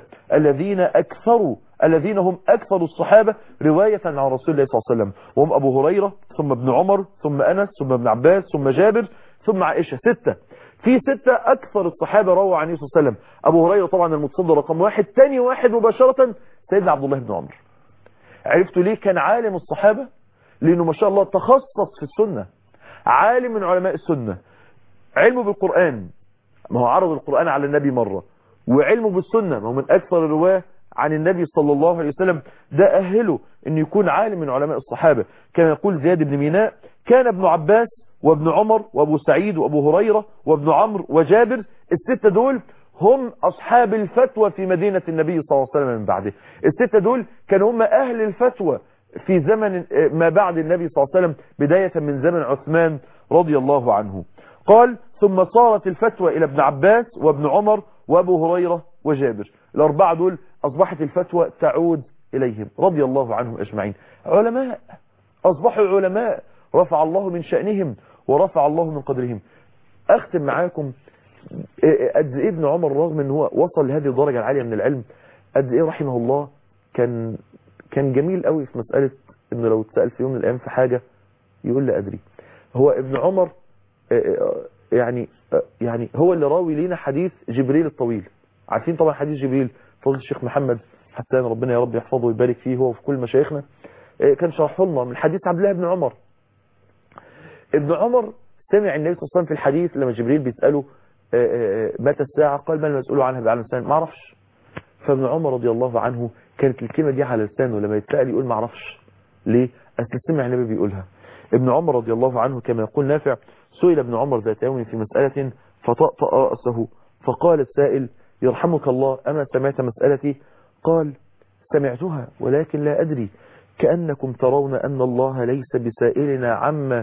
B: الذين هم أكثر الصحابة رواية عن رسول الله صلى الله عليه وسلم، وهم أبو هريرة ثم ابن عمر ثم أنس ثم ابن عباس ثم جابر ثم عائشة. 6 في 6 أكثر الصحابة رووا عن النبي صلى الله عليه وسلم. أبو هريرة طبعا المتصدر رقم 1، ثاني واحد مباشرة سيدنا عبد الله بن عمر. عرفتوا ليه كان عالم الصحابة؟ لأنه ما شاء الله تخصص في السنة، عالم من علماء السنة، علمه بالقرآن، ما هو عرض القرآن على النبي مرة، وعلمه بالسنة، ما هو من أكثر الرواة عن النبي صلى الله عليه وسلم، ده أهله أن يكون عالم من علماء الصحابة. كما يقول زياد بن ميناء: كان ابن عباس وابن عمر وابو سعيد وابو هريرة وابن عمرو وجابر، ال6 دول هم أصحاب الفتوى في مدينة النبي صلى الله عليه وسلم من بعده. ال6 دول كانوا هم أهل الفتوى في زمن ما بعد النبي صلى الله عليه وسلم، بداية من زمن عثمان رضي الله عنه. قال: ثم صارت الفتوى إلى ابن عباس وابن عمر وابو هريرة وجابر. ال4 دول أصبحت الفتوى تعود إليهم رضي الله عنهم أجمعين. علماء، أصبحوا علماء، رفع الله من شأنهم ورفع الله من قدرهم. أختم معاكم قد إيه ابن عمر رغم أنه هو وصل لهذه الدرجة العالية من العلم، قد إيه رحمه الله كان جميل قوي في مسألة أنه لو اتسأل في يوم من الأيام في حاجة يقول لا أدري. هو ابن عمر يعني هو اللي راوي لنا حديث جبريل الطويل. عارفين طبعا حديث جبريل، فضل الشيخ محمد حسان ربنا يا رب يحفظه ويبارك فيه هو وفي كل مشايخنا، كان شرحه لنا من حديث عبد الله بن عمر. ابن عمر سمع النبي صلى الله عليه وسلم في الحديث لما جبريل بيسأله متى الساعة، قال: ما المسؤول عنها بعلم لسان، ما اعرفش. فابن عمر رضي الله عنه كانت الكلمة دي على لسانه، لما يتسأل يقول ما اعرفش. ليه؟ أصل سمع النبي بيقولها. ابن عمر رضي الله عنه كما يقول نافع سئل ابن عمر ذات يوم في مسألة فطأطأ رأسه فقال السائل يرحمك الله أما سمعت مسألتي؟ قال سمعتها ولكن لا أدري كأنكم ترون أن الله ليس بسائلنا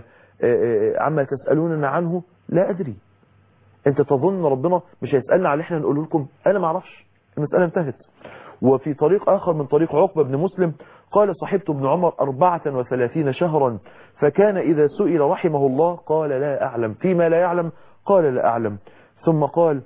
B: عما تسألوننا عنه. لا أدري. أنت تظن ربنا مش هيسألنا على احنا نقول لكم؟ أنا ما اعرفش، المسألة انتهت. وفي طريق آخر من طريق عقبة بن مسلم قال صحبت ابن عمر 34 شهرا فكان إذا سئل رحمه الله قال لا أعلم، فيما لا يعلم قال لا أعلم. ثم قال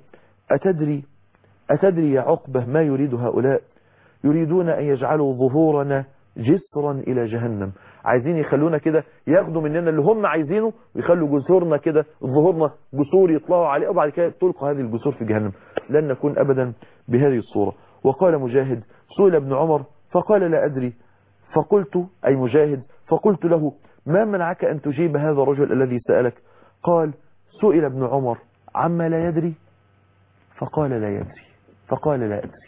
B: أتدري يا عقبة ما يريد هؤلاء؟ يريدون أن يجعلوا ظهورنا جسرا إلى جهنم. عايزين يخلونا كده ياخدوا مننا اللي هم عايزينه ويخلوا جسورنا كده، ظهورنا جسور يطلعوا عليه وبعد كده تلقى هذه الجسور في جهنم. لن نكون أبدا بهذه الصورة. وقال مجاهد سئل ابن عمر فقال لا أدري فقلت أي مجاهد فقلت له ما منعك أن تجيب هذا الرجل الذي سألك؟ قال سئل ابن عمر عما لا يدري فقال لا يدري فقال لا أدري.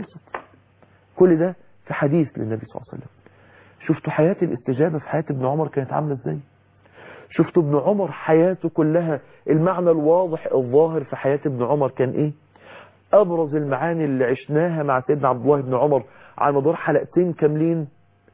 B: كل ده في حديث للنبي صلى الله عليه وسلم. شفتوا حياة الاستجابة في حياة ابن عمر كانت عاملة ازاي؟ شفتوا ابن عمر حياته كلها المعنى الواضح الظاهر في حياة ابن عمر كان ايه؟ ابرز المعاني اللي عشناها مع سيدنا عبد الله بن عمر على مدار حلقتين كاملين: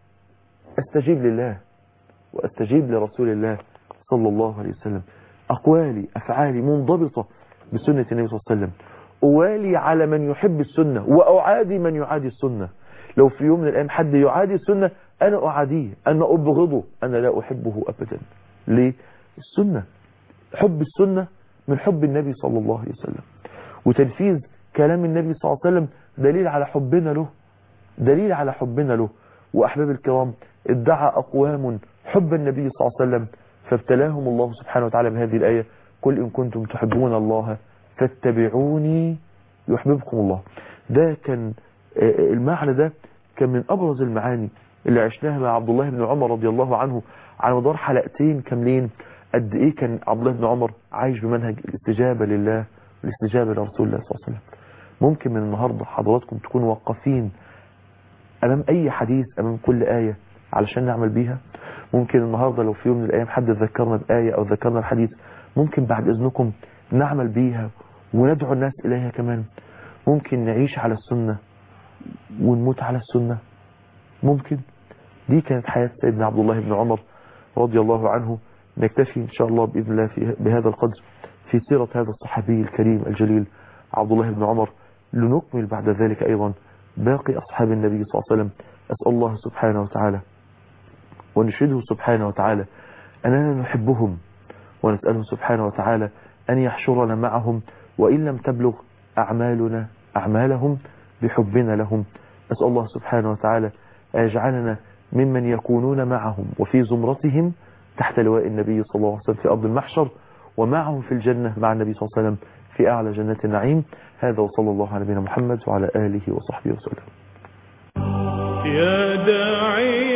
B: استجيب لله واستجيب لرسول الله صلى الله عليه وسلم. اقوالي افعالي منضبطة بسنة النبي صلى الله عليه وسلم. أوالي على من يحب السنة وأعادي من يعادي السنة. لو في يوم من الأيام حد يعادي السنة أنا أعاديه، أنا أبغضه، أنا لا أحبه أبدا. ليه؟ السنة، حب السنة من حب النبي صلى الله عليه وسلم، وتنفيذ كلام النبي صلى الله عليه وسلم دليل على حبنا له، دليل على حبنا له. وأحباب الكرام ادعى أقوام حب النبي صلى الله عليه وسلم فابتلاهم الله سبحانه وتعالى بهذه الآية: قل إن كنتم تحبون الله فاتبعوني يحببكم الله. ده كان المعنى ده كان من أبرز المعاني اللي عشناها مع عبد الله بن عمر رضي الله عنه على مدار حلقتين كاملين. قد إيه كان عبد الله بن عمر عايش بمنهج الاستجابة لله والاستجابة لرسول الله صلى الله عليه وسلم. ممكن من النهاردة حضراتكم تكونوا واقفين أمام أي حديث، أمام كل آية علشان نعمل بيها. ممكن النهاردة لو في يوم من الأيام حد ذكرنا بآية أو ذكرنا الحديث، ممكن بعد إذنكم نعمل بيها وندعو الناس إليها كمان. ممكن نعيش على السنة ونموت على السنة. ممكن. دي كانت حياة سيدنا عبد الله بن عمر رضي الله عنه. نكتفي إن شاء الله بإذن الله بهذا القدر في سيرة هذا الصحابي الكريم الجليل عبد الله بن عمر، لنكمل بعد ذلك أيضا باقي أصحاب النبي صلى الله عليه وسلم. أسأل الله سبحانه وتعالى ونشهده سبحانه وتعالى أننا نحبهم، ونسأله سبحانه وتعالى أن يحشرنا معهم وإن لم تبلغ أعمالنا أعمالهم بحبنا لهم. أسأل الله سبحانه وتعالى أن يجعلنا ممن يكونون معهم وفي زمرتهم تحت لواء النبي صلى الله عليه وسلم في أرض المحشر، ومعهم في الجنة مع النبي صلى الله عليه وسلم في أعلى جنات النعيم. هذا وصلى الله على نبينا محمد وعلى آله وصحبه وسلم.
A: يا داعي